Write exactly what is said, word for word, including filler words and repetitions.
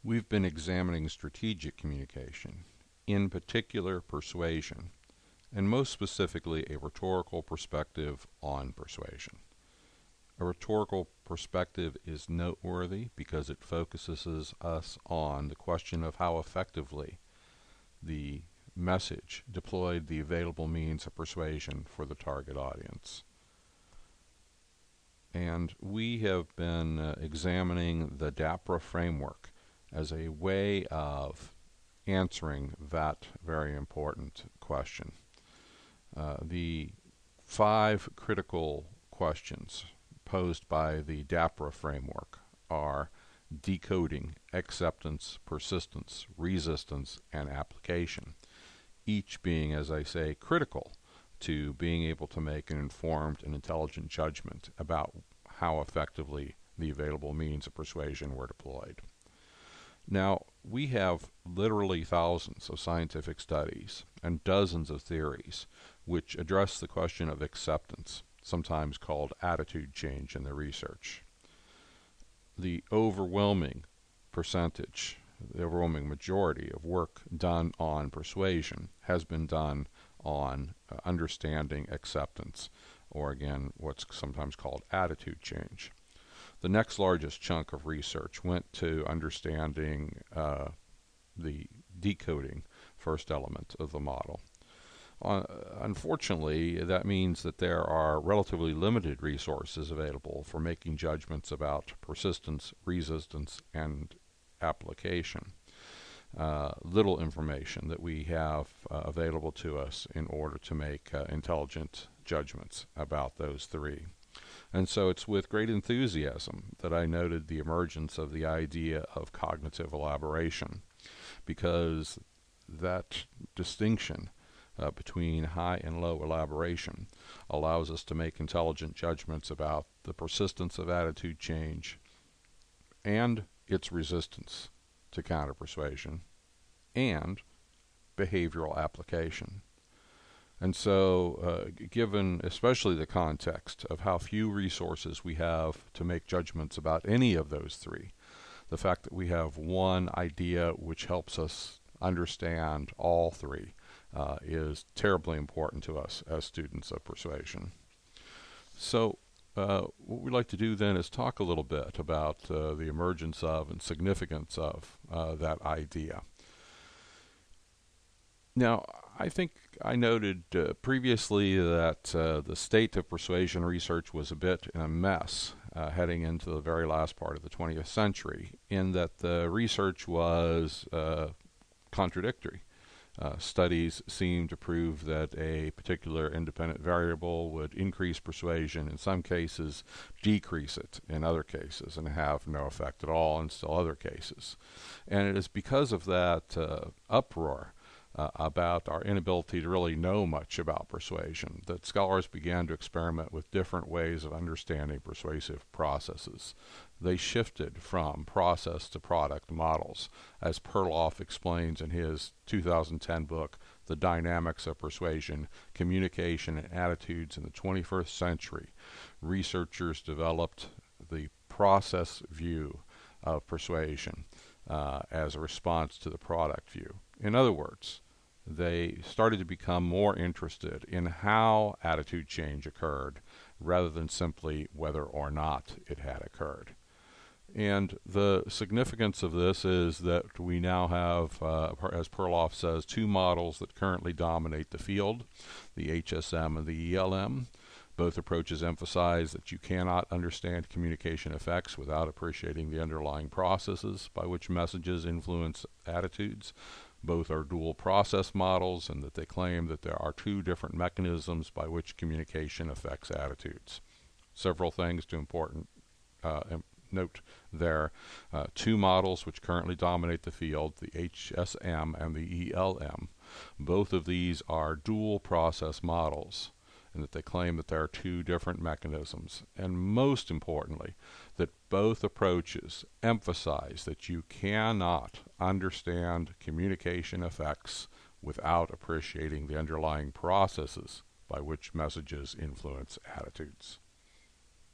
We've been examining strategic communication, in particular persuasion, and most specifically a rhetorical perspective on persuasion. A rhetorical perspective is noteworthy because it focuses us on the question of how effectively the message deployed the available means of persuasion for the target audience. And we have been uh, examining the DAPRA framework as a way of answering that very important question. Uh, the five critical questions posed by the DAPRA framework are decoding, acceptance, persistence, resistance, and application, each being, as I say, critical to being able to make an informed and intelligent judgment about how effectively the available means of persuasion were deployed. Now, we have literally thousands of scientific studies and dozens of theories which address the question of acceptance, sometimes called attitude change in the research. The overwhelming percentage, the overwhelming majority of work done on persuasion has been done on uh, understanding acceptance, or again, what's sometimes called attitude change. The next largest chunk of research went to understanding uh, the decoding first element of the model. Uh, unfortunately, that means that there are relatively limited resources available for making judgments about persistence, resistance, and application. Uh, little information that we have uh, available to us in order to make uh, intelligent judgments about those three. And so it's with great enthusiasm that I noted the emergence of the idea of cognitive elaboration, because that distinction uh, between high and low elaboration allows us to make intelligent judgments about the persistence of attitude change and its resistance to counter-persuasion and behavioral application. And so, uh, given especially the context of how few resources we have to make judgments about any of those three, the fact that we have one idea which helps us understand all three uh, is terribly important to us as students of persuasion. So, uh, what we'd like to do then is talk a little bit about uh, the emergence of and significance of uh, that idea. Now, I think I noted uh, previously that uh, the state of persuasion research was a bit in a mess uh, heading into the very last part of the twentieth century, in that the research was uh, contradictory. Uh, studies seemed to prove that a particular independent variable would increase persuasion in some cases, decrease it in other cases, and have no effect at all in still other cases. And it is because of that uh, uproar Uh, about our inability to really know much about persuasion that scholars began to experiment with different ways of understanding persuasive processes. They shifted from process to product models, as Perloff explains in his two thousand ten book, The Dynamics of Persuasion, Communication and Attitudes in the twenty-first Century. Researchers developed the process view of persuasion uh, as a response to the product view. In other words, they started to become more interested in how attitude change occurred rather than simply whether or not it had occurred. And the significance of this is that we now have, uh, as Perloff says, two models that currently dominate the field, the H S M and the E L M. Both approaches emphasize that you cannot understand communication effects without appreciating the underlying processes by which messages influence attitudes. Both are dual process models, and that they claim that there are two different mechanisms by which communication affects attitudes. Several things to important uh, note there. Uh, two models which currently dominate the field, the H S M and the E L M. Both of these are dual process models, and that they claim that there are two different mechanisms. And most importantly, that both approaches emphasize that you cannot understand communication effects without appreciating the underlying processes by which messages influence attitudes.